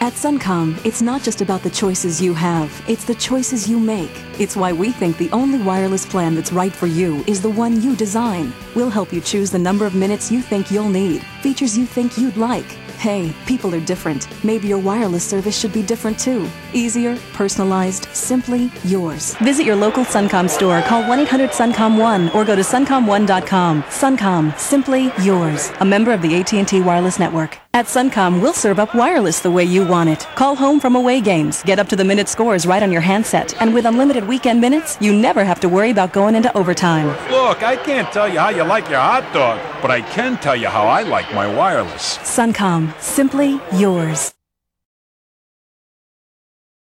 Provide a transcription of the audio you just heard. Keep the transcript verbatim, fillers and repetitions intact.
At Suncom, it's not just about the choices you have, it's the choices you make. It's why we think the only wireless plan that's right for you is the one you design. We'll help you choose the number of minutes you think you'll need, features you think you'd like. Hey, people are different. Maybe your wireless service should be different too. Easier, personalized, simply yours. Visit your local Suncom store, call one eight hundred Suncom one or go to suncom one dot com. Suncom, simply yours. A member of the A T and T Wireless Network. At Suncom, we'll serve up wireless the way you want it. Call home from away games, get up to the minute scores right on your handset, and with unlimited weekend minutes, you never have to worry about going into overtime. Look, I can't tell you how you like your hot dog, but I can tell you how I like my wireless. Suncom, simply yours.